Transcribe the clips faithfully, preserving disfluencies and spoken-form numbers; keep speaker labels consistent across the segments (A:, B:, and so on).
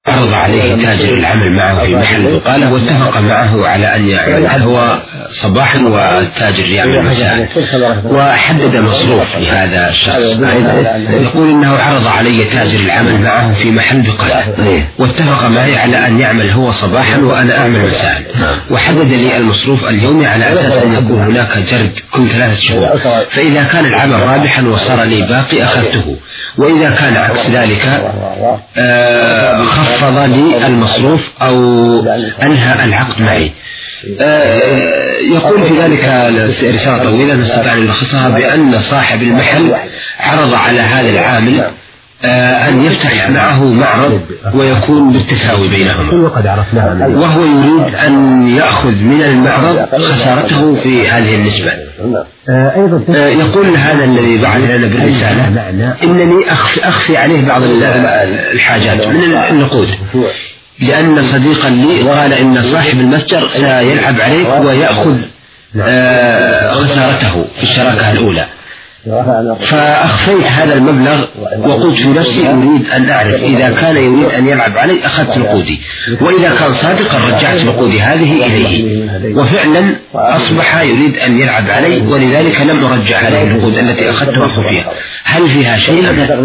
A: عرض عليه تاجر العمل معه في محل بقالة واتفق معه على أن يعمل هو صباحا والتاجر يعمل مساء، وحدد مصروف لهذا الشخص. يقول إنه عرض علي تاجر العمل معه في محل بقالة واتفق معي على أن يعمل هو صباحا وأنا أعمل مساء، وحدد لي المصروف اليومي على أساس أن يكون هناك جرد كل ثلاثة شهور، فإذا كان العمل رابحا وصار لي باقي أخذته، وإذا كان عكس ذلك آه خفض لي المصروف أو أنهى العقد معي. آه يقول في ذلك رسالة طويلة نستطيع أن نلخصها بأن صاحب المحل عرض على هذا العامل آه أن يفتح معه معرض ويكون بالتساوي بينهما، وهو يريد أن يأخذ من المعرض خسارته في هذه النسبة. آه يقول هذا الذي بعث لنا بالرسالة إنني أخفي عليه بعض الحاجات من النقود، لأن صديقا لي قال إن صاحب المتجر سيلعب عليك ويأخذ آه خسارته في الشراكة الأولى، فأخفيت هذا المبلغ وقلت في نفسي أريد أن أعرف إذا كان يريد أن يلعب علي أخذت نقودي، وإذا كان صادقا رجعت نقودي هذه إليه، وفعلا أصبح يريد أن يلعب علي ولذلك لم أرجع هذه النقود التي أخذتها خفية. هل فيها شيء؟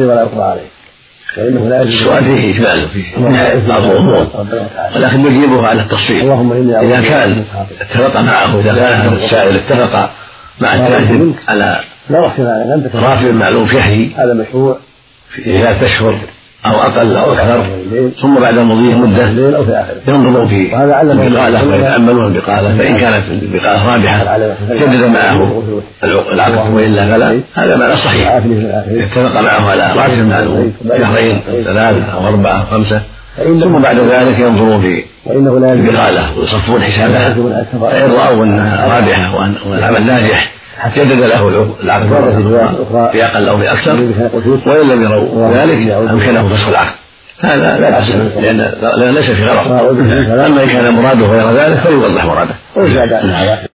B: السؤال فيه إجمال فيه بعض الأمور، ولكن نجيبه على التفصيل. إذا كان اتفق معه، إذا كان السائل اتفق مع التاجر على راتب معلوم شهري هذا مشروع في ثلاثة أشهر أو أقل أو أكثر، ثم بعد مضي مدة ينظروا في البقالة ويتأملون البقالة، فإن كانت البقالة رابحة جدد معه العقد وإلا فلا، هذا معنى صحيح. اتفق معه على راتب معلوم شهرين ثلاثة أو أربعة أو خمسة، ثم بعد ذلك ينظروا في البقالة ويصفون حسابها، فإن رأوا أنها رابحة والعمل ناجح جدد له العقد في أقل أو في أكثر، وإن لم يروا ذلك أمكنه فسخ العقد، هذا لا بأس لأن ليس في غرض. أما إن كان مراده غير ذلك فليوضح مراده.